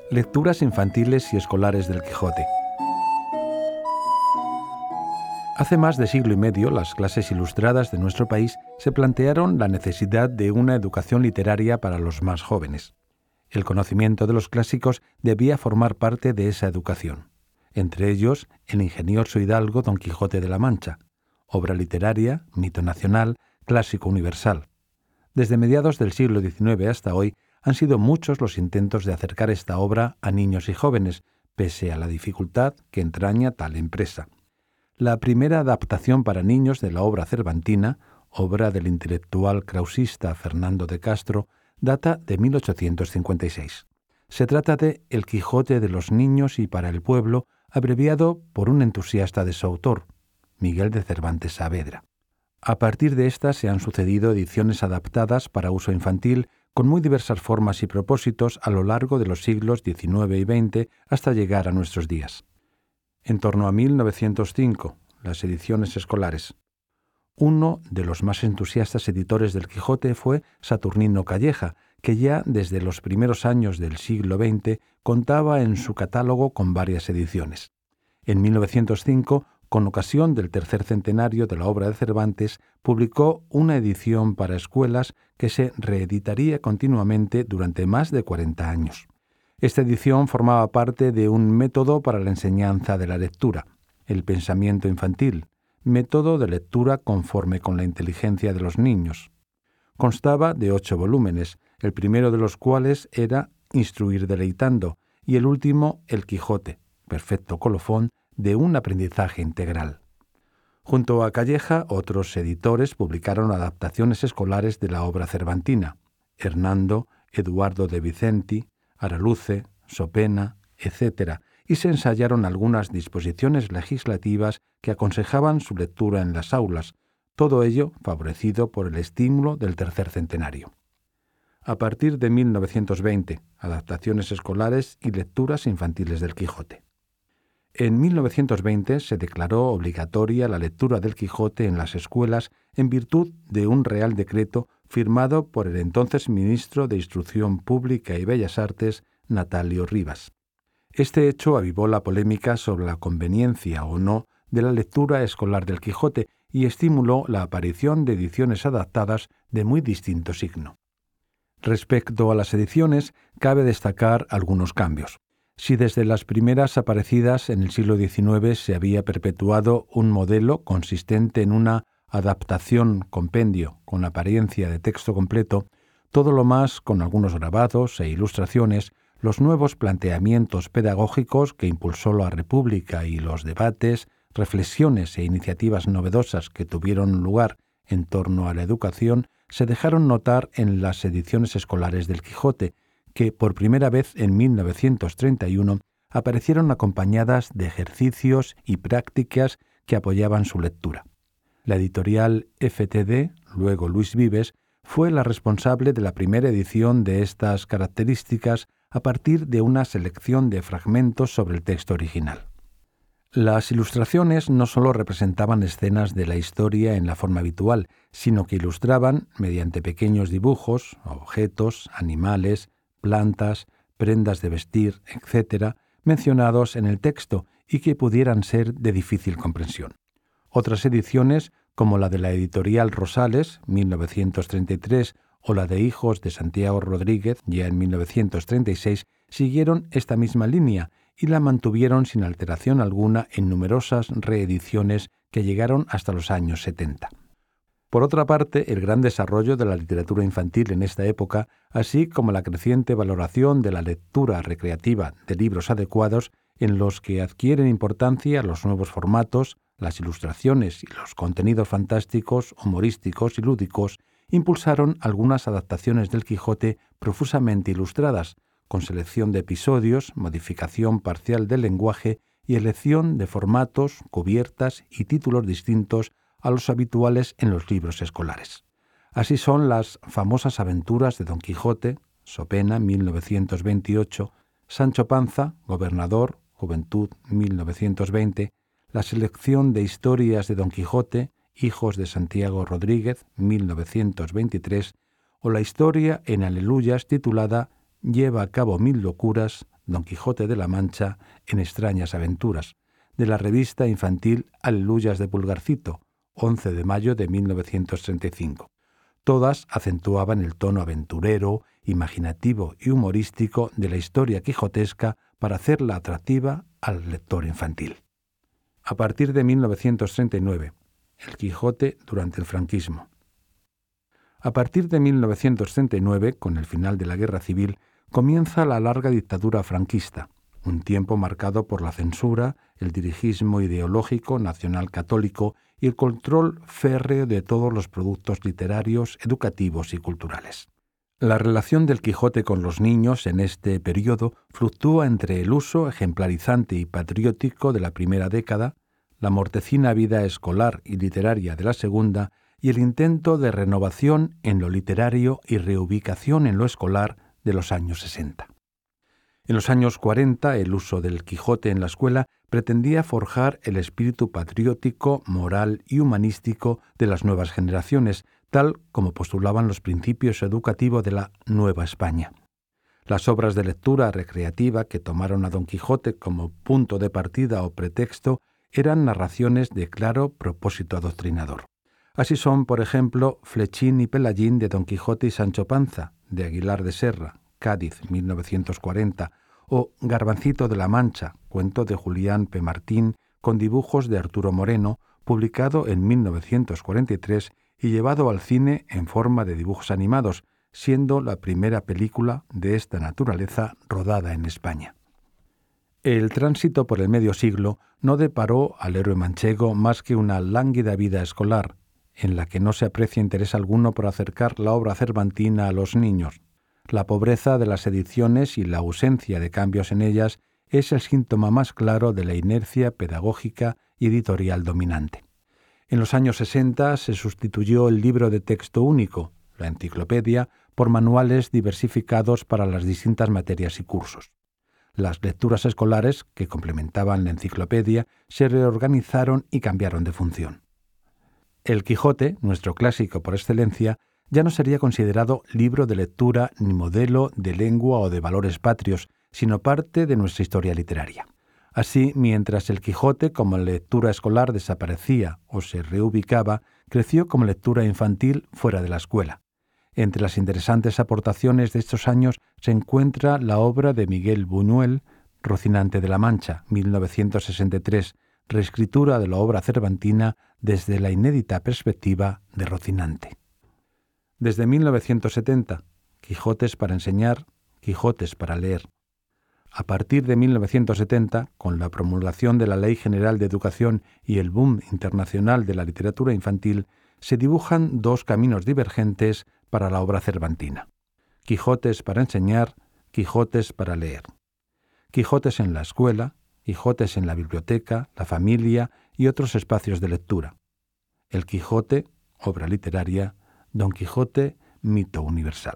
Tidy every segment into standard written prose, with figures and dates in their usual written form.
Lecturas infantiles y escolares del Quijote. Hace más de siglo y medio, las clases ilustradas de nuestro país se plantearon la necesidad de una educación literaria para los más jóvenes. El conocimiento de los clásicos debía formar parte de esa educación. Entre ellos, el ingenioso hidalgo Don Quijote de la Mancha, obra literaria, mito nacional, clásico universal. Desde mediados del siglo XIX hasta hoy, han sido muchos los intentos de acercar esta obra a niños y jóvenes, pese a la dificultad que entraña tal empresa. La primera adaptación para niños de la obra cervantina, obra del intelectual krausista Fernando de Castro, data de 1856. Se trata de El Quijote de los niños y para el pueblo, abreviado por un entusiasta de su autor, Miguel de Cervantes Saavedra. A partir de esta se han sucedido ediciones adaptadas para uso infantil con muy diversas formas y propósitos a lo largo de los siglos XIX y XX hasta llegar a nuestros días. En torno a 1905, las ediciones escolares. Uno de los más entusiastas editores del Quijote fue Saturnino Calleja, que ya desde los primeros años del siglo XX contaba en su catálogo con varias ediciones. En 1905, con ocasión del tercer centenario de la obra de Cervantes, publicó una edición para escuelas que se reeditaría continuamente durante más de 40 años. Esta edición formaba parte de un método para la enseñanza de la lectura, el pensamiento infantil, método de lectura conforme con la inteligencia de los niños. Constaba de 8 volúmenes, el primero de los cuales era Instruir deleitando y el último El Quijote, perfecto colofón de un aprendizaje integral. Junto a Calleja, otros editores publicaron adaptaciones escolares de la obra cervantina: Hernando, Eduardo de Vicenti, Araluce, Sopena, etc., y se ensayaron algunas disposiciones legislativas que aconsejaban su lectura en las aulas, todo ello favorecido por el estímulo del tercer centenario. A partir de 1920, adaptaciones escolares y lecturas infantiles del Quijote. En 1920 se declaró obligatoria la lectura del Quijote en las escuelas en virtud de un Real Decreto firmado por el entonces ministro de Instrucción Pública y Bellas Artes, Natalio Rivas. Este hecho avivó la polémica sobre la conveniencia o no de la lectura escolar del Quijote y estimuló la aparición de ediciones adaptadas de muy distinto signo. Respecto a las ediciones, cabe destacar algunos cambios. Si desde las primeras aparecidas en el siglo XIX se había perpetuado un modelo consistente en una adaptación compendio con apariencia de texto completo, todo lo más con algunos grabados e ilustraciones, los nuevos planteamientos pedagógicos que impulsó la República y los debates, reflexiones e iniciativas novedosas que tuvieron lugar en torno a la educación se dejaron notar en las ediciones escolares del Quijote, que por primera vez en 1931 aparecieron acompañadas de ejercicios y prácticas que apoyaban su lectura. La editorial FTD, luego Luis Vives, fue la responsable de la primera edición de estas características a partir de una selección de fragmentos sobre el texto original. Las ilustraciones no solo representaban escenas de la historia en la forma habitual, sino que ilustraban, mediante pequeños dibujos, objetos, animales, plantas, prendas de vestir, etc., mencionados en el texto y que pudieran ser de difícil comprensión. Otras ediciones, como la de la editorial Rosales, 1933, o la de Hijos de Santiago Rodríguez, ya en 1936, siguieron esta misma línea y la mantuvieron sin alteración alguna en numerosas reediciones que llegaron hasta los años 70. Por otra parte, el gran desarrollo de la literatura infantil en esta época, así como la creciente valoración de la lectura recreativa de libros adecuados en los que adquieren importancia los nuevos formatos, las ilustraciones y los contenidos fantásticos, humorísticos y lúdicos, impulsaron algunas adaptaciones del Quijote profusamente ilustradas, con selección de episodios, modificación parcial del lenguaje y elección de formatos, cubiertas y títulos distintos a los habituales en los libros escolares. Así son las famosas aventuras de Don Quijote, Sopena, 1928, Sancho Panza, Gobernador, Juventud, 1920, la selección de historias de Don Quijote, Hijos de Santiago Rodríguez, 1923, o la historia en Aleluyas titulada Lleva a cabo 1000 locuras, Don Quijote de la Mancha en extrañas aventuras, de la revista infantil Aleluyas de Pulgarcito, 11 de mayo de 1935. Todas acentuaban el tono aventurero, imaginativo y humorístico de la historia quijotesca para hacerla atractiva al lector infantil. A partir de 1939, El Quijote durante el franquismo. A partir de 1939, con el final de la Guerra Civil, comienza la larga dictadura franquista, un tiempo marcado por la censura, el dirigismo ideológico nacional católico y el control férreo de todos los productos literarios, educativos y culturales. La relación del Quijote con los niños en este periodo fluctúa entre el uso ejemplarizante y patriótico de la primera década, la mortecina vida escolar y literaria de la segunda y el intento de renovación en lo literario y reubicación en lo escolar de los años 60. En los años 40, el uso del Quijote en la escuela pretendía forjar el espíritu patriótico, moral y humanístico de las nuevas generaciones, tal como postulaban los principios educativos de la Nueva España. Las obras de lectura recreativa que tomaron a Don Quijote como punto de partida o pretexto eran narraciones de claro propósito adoctrinador. Así son, por ejemplo, Flechín y Pelayín de Don Quijote y Sancho Panza, de Aguilar de Serra, Cádiz, 1940, o Garbancito de la Mancha, cuento de Julián P. Martín, con dibujos de Arturo Moreno, publicado en 1943 y llevado al cine en forma de dibujos animados, siendo la primera película de esta naturaleza rodada en España. El tránsito por el medio siglo no deparó al héroe manchego más que una lánguida vida escolar, en la que no se aprecia interés alguno por acercar la obra cervantina a los niños. La pobreza de las ediciones y la ausencia de cambios en ellas es el síntoma más claro de la inercia pedagógica y editorial dominante. En los años 60 se sustituyó el libro de texto único, la enciclopedia, por manuales diversificados para las distintas materias y cursos. Las lecturas escolares, que complementaban la enciclopedia, se reorganizaron y cambiaron de función. El Quijote, nuestro clásico por excelencia, ya no sería considerado libro de lectura ni modelo de lengua o de valores patrios, sino parte de nuestra historia literaria. Así, mientras El Quijote como lectura escolar desaparecía o se reubicaba, creció como lectura infantil fuera de la escuela. Entre las interesantes aportaciones de estos años se encuentra la obra de Miguel Buñuel, Rocinante de la Mancha, 1963, reescritura de la obra cervantina desde la inédita perspectiva de Rocinante. Desde 1970, Quijotes para enseñar, Quijotes para leer. A partir de 1970, con la promulgación de la Ley General de Educación y el boom internacional de la literatura infantil, se dibujan dos caminos divergentes para la obra cervantina. Quijotes para enseñar, Quijotes para leer. Quijotes en la escuela, Quijotes en la biblioteca, la familia y otros espacios de lectura. El Quijote, obra literaria, Don Quijote, mito universal.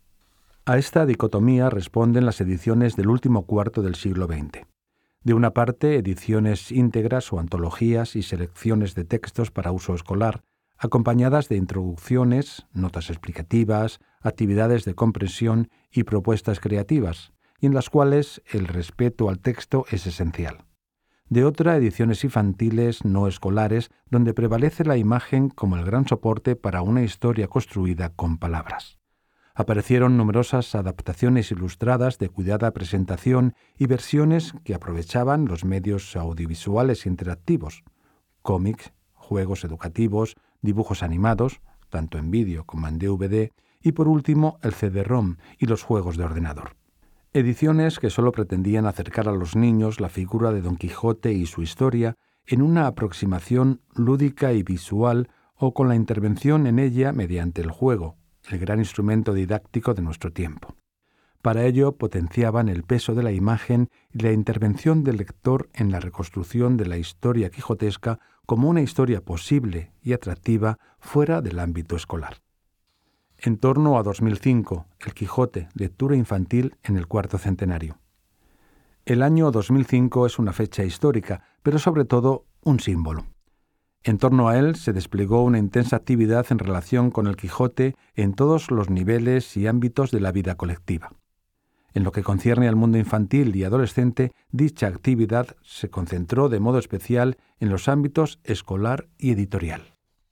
A esta dicotomía responden las ediciones del último cuarto del siglo XX. De una parte, ediciones íntegras o antologías y selecciones de textos para uso escolar, acompañadas de introducciones, notas explicativas, actividades de comprensión y propuestas creativas, y en las cuales el respeto al texto es esencial. De otra, ediciones infantiles no escolares, donde prevalece la imagen como el gran soporte para una historia construida con palabras. Aparecieron numerosas adaptaciones ilustradas de cuidada presentación y versiones que aprovechaban los medios audiovisuales interactivos, cómics, juegos educativos, dibujos animados, tanto en vídeo como en DVD, y por último el CD-ROM y los juegos de ordenador. Ediciones que solo pretendían acercar a los niños la figura de Don Quijote y su historia en una aproximación lúdica y visual o con la intervención en ella mediante el juego, el gran instrumento didáctico de nuestro tiempo. Para ello potenciaban el peso de la imagen y la intervención del lector en la reconstrucción de la historia quijotesca como una historia posible y atractiva fuera del ámbito escolar. En torno a 2005, El Quijote, lectura infantil en el cuarto centenario. El año 2005 es una fecha histórica, pero sobre todo un símbolo. En torno a él se desplegó una intensa actividad en relación con El Quijote en todos los niveles y ámbitos de la vida colectiva. En lo que concierne al mundo infantil y adolescente, dicha actividad se concentró de modo especial en los ámbitos escolar y editorial.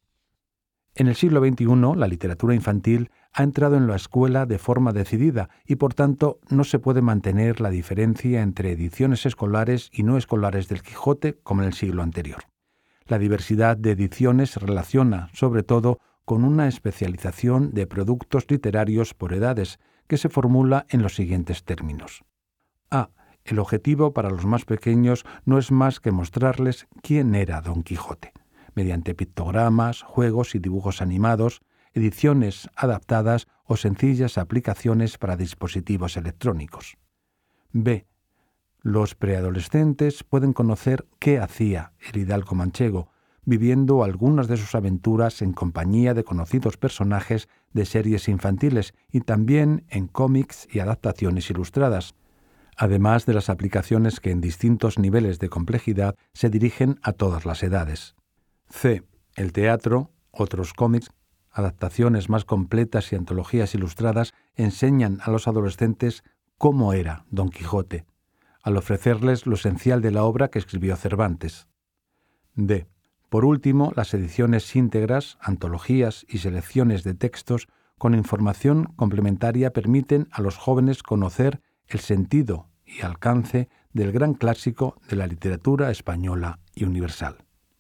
En el siglo XXI, la literatura infantil ha entrado en la escuela de forma decidida y, por tanto, no se puede mantener la diferencia entre ediciones escolares y no escolares del Quijote como en el siglo anterior. La diversidad de ediciones se relaciona, sobre todo, con una especialización de productos literarios por edades, que se formula en los siguientes términos. A. El objetivo para los más pequeños no es más que mostrarles quién era Don Quijote, mediante pictogramas, juegos y dibujos animados, ediciones adaptadas o sencillas aplicaciones para dispositivos electrónicos. B. Los preadolescentes pueden conocer qué hacía el hidalgo manchego, viviendo algunas de sus aventuras en compañía de conocidos personajes de series infantiles y también en cómics y adaptaciones ilustradas, además de las aplicaciones que en distintos niveles de complejidad se dirigen a todas las edades. C. El teatro, otros cómics, adaptaciones más completas y antologías ilustradas enseñan a los adolescentes cómo era Don Quijote, al ofrecerles lo esencial de la obra que escribió Cervantes. D. Por último, las ediciones íntegras, antologías y selecciones de textos con información complementaria permiten a los jóvenes conocer el sentido y alcance del gran clásico de la literatura española y universal.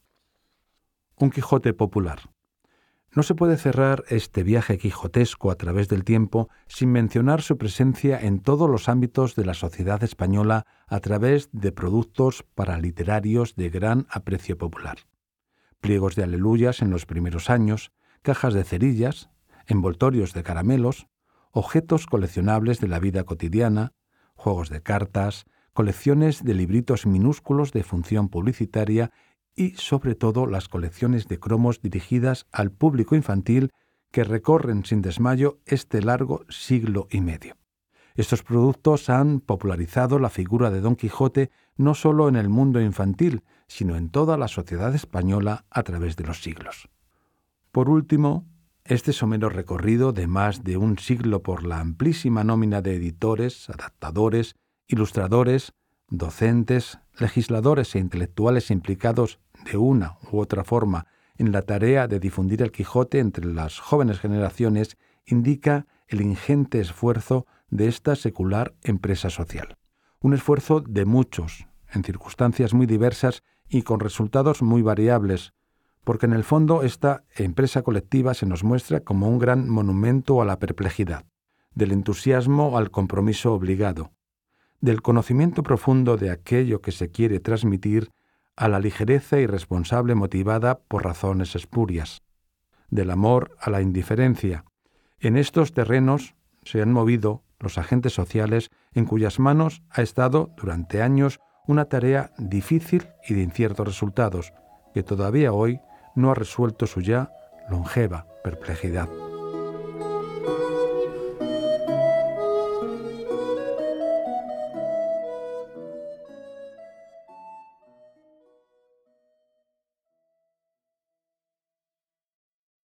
Un Quijote popular. No se puede cerrar este viaje quijotesco a través del tiempo sin mencionar su presencia en todos los ámbitos de la sociedad española a través de productos paraliterarios de gran aprecio popular. Pliegos de aleluyas en los primeros años, cajas de cerillas, envoltorios de caramelos, objetos coleccionables de la vida cotidiana, juegos de cartas, colecciones de libritos minúsculos de función publicitaria y, sobre todo, las colecciones de cromos dirigidas al público infantil que recorren sin desmayo este largo siglo y medio. Estos productos han popularizado la figura de Don Quijote no solo en el mundo infantil, sino en toda la sociedad española a través de los siglos. Por último, este somero recorrido de más de un siglo por la amplísima nómina de editores, adaptadores, ilustradores, docentes, legisladores e intelectuales implicados de una u otra forma en la tarea de difundir el Quijote entre las jóvenes generaciones indica el ingente esfuerzo de esta secular empresa social. Un esfuerzo de muchos, en circunstancias muy diversas y con resultados muy variables, porque en el fondo esta empresa colectiva se nos muestra como un gran monumento a la perplejidad, del entusiasmo al compromiso obligado, del conocimiento profundo de aquello que se quiere transmitir a la ligereza irresponsable motivada por razones espurias, del amor a la indiferencia. En estos terrenos se han movido los agentes sociales en cuyas manos ha estado durante años una tarea difícil y de inciertos resultados, que todavía hoy no ha resuelto su ya longeva perplejidad.